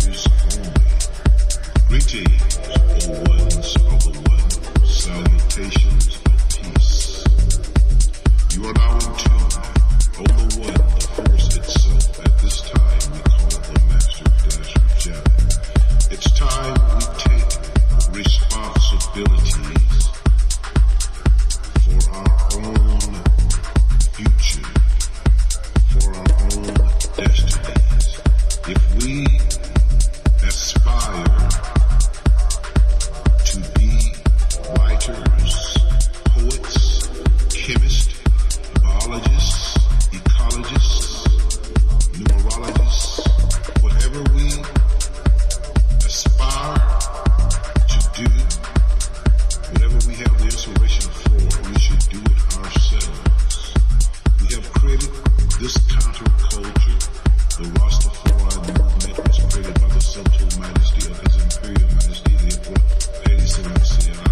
ears only. Greetings, O ones of the one, salutations of peace. You are now in tune, O the one, the force itself. At this time we call the Master Dasher Jamming. It's time we take responsibilities for our own future, for our own destinies. If we aspire to be writers, poets, chemists, biologists, ecologists, numerologists, whatever we aspire to do, whatever we have the inspiration for, we should do it ourselves. We have created this counterculture. The Rastafari movement was created by the subtle majesty of His Imperial Majesty, the Emperor Haile Selassie I.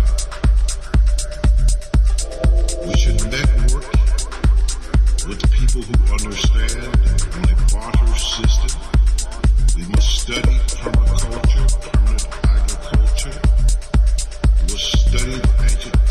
We should network with people who understand on a barter system. We must study permaculture, permanent agriculture. We must study the ancient